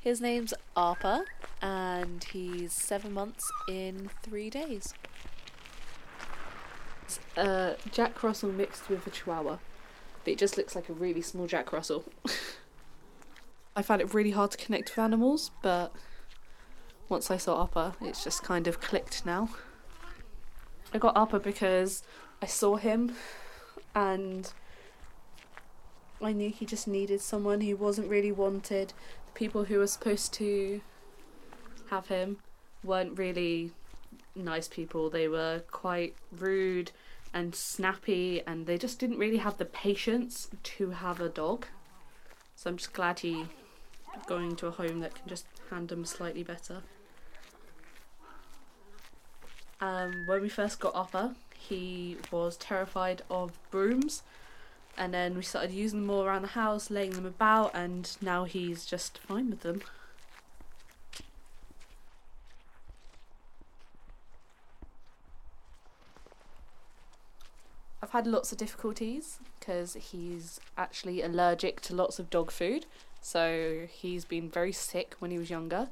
His name's Arpa, and he's 7 months in 3 days. It's Jack Russell mixed with a Chihuahua, but it just looks like a really small Jack Russell. I find it really hard to connect with animals, but once I saw Arpa, it's just kind of clicked now. I got Arpa because I saw him and I knew he just needed someone. He wasn't really wanted. The people who were supposed to have him weren't really nice people. They were quite rude and snappy, and they just didn't really have the patience to have a dog. So I'm just glad he going to a home that can just handle him slightly better. When we first got Upper, he was terrified of brooms, and then we started using them all around the house, laying them about, and now he's just fine with them. I've had lots of difficulties because he's actually allergic to lots of dog food, so he's been very sick when he was younger.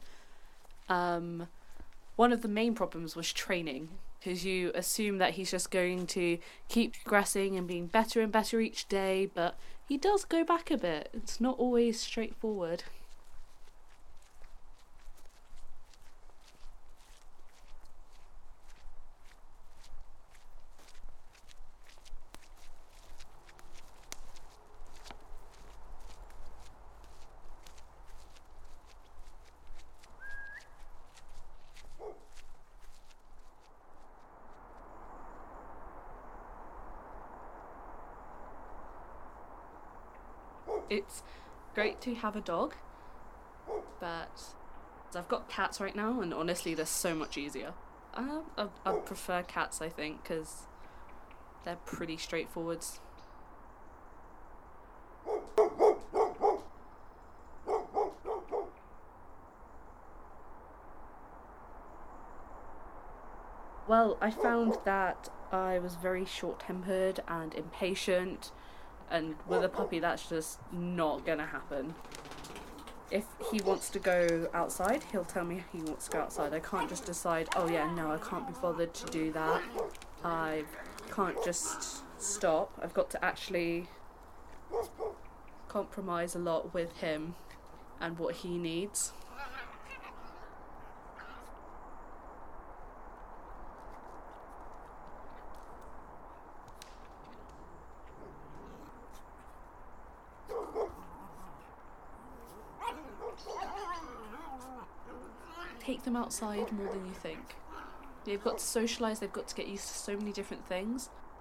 One of the main problems was training, because you assume that he's just going to keep progressing and being better and better each day, but he does go back a bit. It's not always straightforward. It's great to have a dog, but I've got cats right now, and honestly, they're so much easier. I prefer cats, I think, because they're pretty straightforward. Well, I found that I was very short-tempered and impatient, and with a puppy that's just not gonna happen. If he wants to go outside, he'll tell me he wants to go outside. I can't just decide, oh yeah, no, I can't be bothered to do that. I can't just stop. I've got to actually compromise a lot with him and what he needs. Take them outside more than you think. They've got to socialise, they've got to get used to so many different things.